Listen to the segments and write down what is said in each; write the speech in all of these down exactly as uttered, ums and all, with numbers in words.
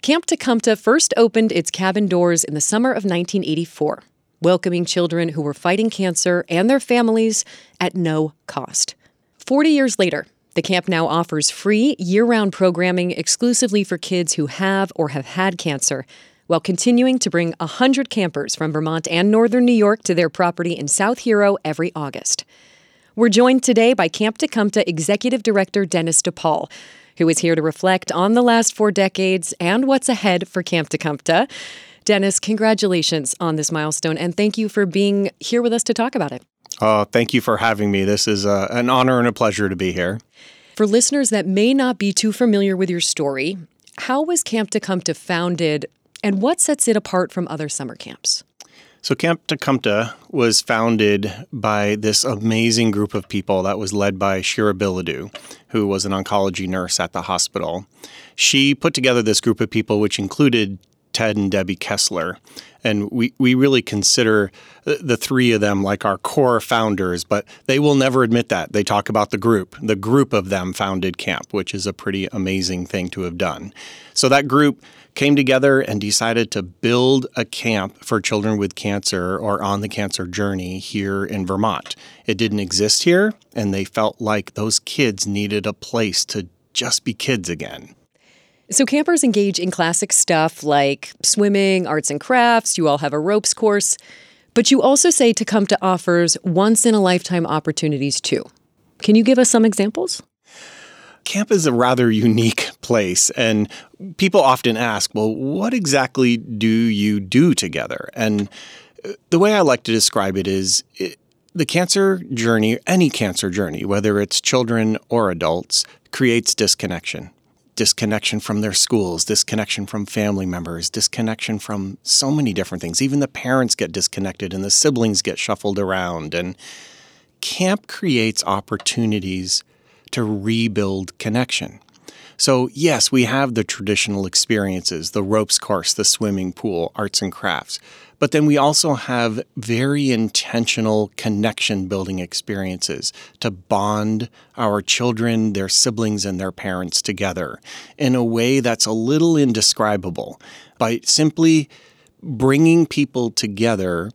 Camp Tecumseh first opened its cabin doors in the summer of nineteen eighty-four, welcoming children who were fighting cancer and their families at no cost. Forty years later, the camp now offers free, year-round programming exclusively for kids who have or have had cancer, while continuing to bring one hundred campers from Vermont and northern New York to their property in South Hero every August. We're joined today by Camp Tecumseh Executive Director Dennis DePaul, who is here to reflect on the last four decades and what's ahead for Camp Tecumseh. Dennis, congratulations on this milestone, and thank you for being here with us to talk about it. Uh, thank you for having me. This is uh, an honor and a pleasure to be here. For listeners that may not be too familiar with your story, how was Camp Tecumseh founded, and what sets it apart from other summer camps? So Camp Tecumseh was founded by this amazing group of people that was led by Shira Bilodeau, who was an oncology nurse at the hospital. She put together this group of people, which included Ted and Debbie Kessler. And we, we really consider the three of them like our core founders, but they will never admit that. They talk about the group. The group of them founded camp, which is a pretty amazing thing to have done. So that group came together and decided to build a camp for children with cancer or on the cancer journey here in Vermont. It didn't exist here, and they felt like those kids needed a place to just be kids again. So campers engage in classic stuff like swimming, arts and crafts. You all have a ropes course. But you also say Tecumseh offers once-in-a-lifetime opportunities too. Can you give us some examples? Camp is a rather unique place, and people often ask, well, what exactly do you do together? And the way I like to describe it is it, the cancer journey, any cancer journey, whether it's children or adults, creates disconnection. Disconnection from their schools, disconnection from family members, disconnection from so many different things. Even the parents get disconnected and the siblings get shuffled around. And camp creates opportunities to rebuild connection. So yes, we have the traditional experiences, the ropes course, the swimming pool, arts and crafts. But then we also have very intentional connection-building experiences to bond our children, their siblings, and their parents together in a way that's a little indescribable. By simply bringing people together,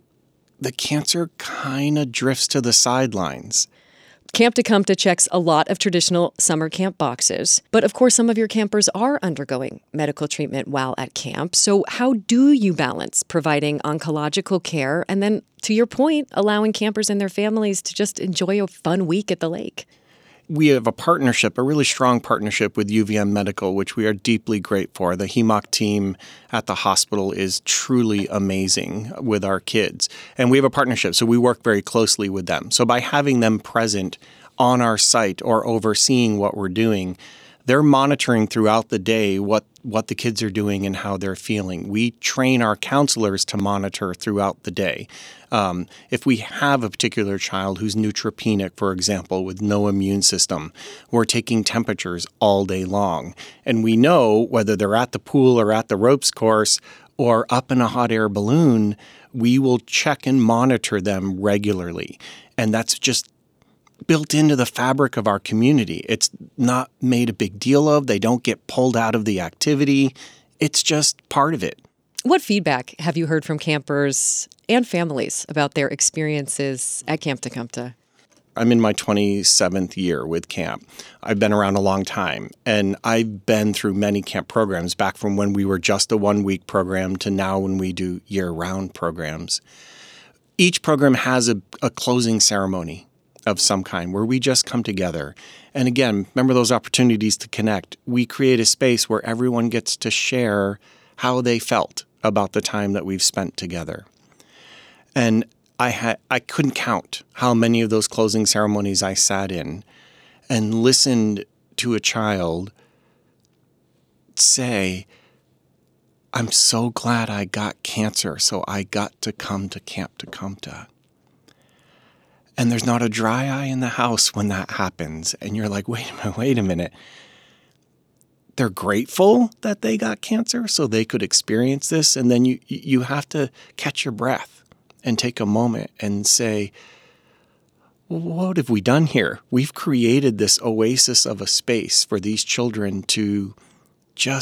the cancer kind of drifts to the sidelines. Camp Tecumseh checks a lot of traditional summer camp boxes, but of course some of your campers are undergoing medical treatment while at camp. So how do you balance providing oncological care and then, to your point, allowing campers and their families to just enjoy a fun week at the lake? We have a partnership, a really strong partnership with U V M Medical, which we are deeply grateful for. The H E M O C team at the hospital is truly amazing with our kids. And we have a partnership, so we work very closely with them. So by having them present on our site or overseeing what we're doing, they're monitoring throughout the day what, what the kids are doing and how they're feeling. We train our counselors to monitor throughout the day. Um, if we have a particular child who's neutropenic, for example, with no immune system, we're taking temperatures all day long. And we know whether they're at the pool or at the ropes course or up in a hot air balloon, we will check and monitor them regularly. And that's just built into the fabric of our community. It's not made a big deal of. They don't get pulled out of the activity. It's just part of it. What feedback have you heard from campers and families about their experiences at Camp Tecumseh? I'm in my twenty-seventh year with camp. I've been around a long time, and I've been through many camp programs, back from when we were just a one-week program to now when we do year-round programs. Each program has a, a closing ceremony of some kind where we just come together. And again, remember those opportunities to connect. We create a space where everyone gets to share how they felt about the time that we've spent together. And I had I couldn't count how many of those closing ceremonies I sat in and listened to a child say, "I'm so glad I got cancer, so I got to come to Camp Tecumseh." And there's not a dry eye in the house when that happens. And you're like, wait a minute, wait a minute. They're grateful that they got cancer so they could experience this. And then you you have to catch your breath and take a moment and say, well, what have we done here? We've created this oasis of a space for these children to just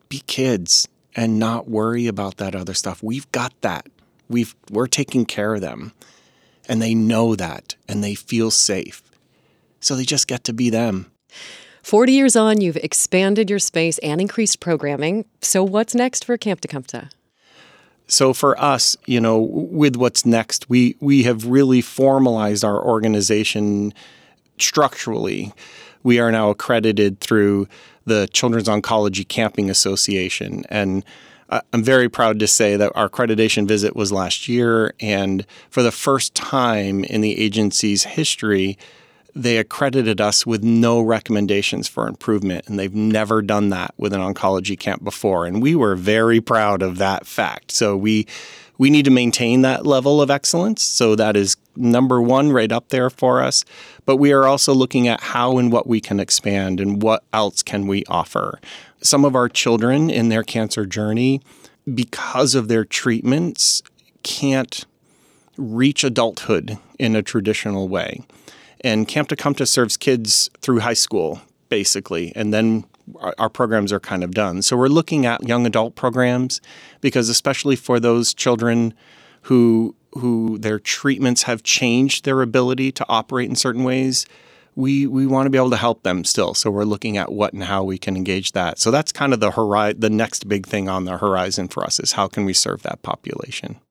be kids and not worry about that other stuff. We've got that. We've, we're taking care of them. And they know that, and they feel safe. So they just get to be them. forty years on, you've expanded your space and increased programming. So what's next for Camp Tecumseh? So for us, you know, with what's next, we, we have really formalized our organization structurally. We are now accredited through the Children's Oncology Camping Association. And I'm very proud to say that our accreditation visit was last year. And for the first time in the agency's history, they accredited us with no recommendations for improvement. And they've never done that with an oncology camp before. And we were very proud of that fact. So we we need to maintain that level of excellence. So that is number one right up there for us. But we are also looking at how and what we can expand and what else can we offer. Some of our children in their cancer journey, because of their treatments, can't reach adulthood in a traditional way. And Camp Tecumseh serves kids through high school, basically, and then our, our programs are kind of done. So we're looking at young adult programs because especially for those children who who their treatments have changed their ability to operate in certain ways, we we want to be able to help them still. So we're looking at what and how we can engage that. So that's kind of the hori- the next big thing on the horizon for us is how can we serve that population.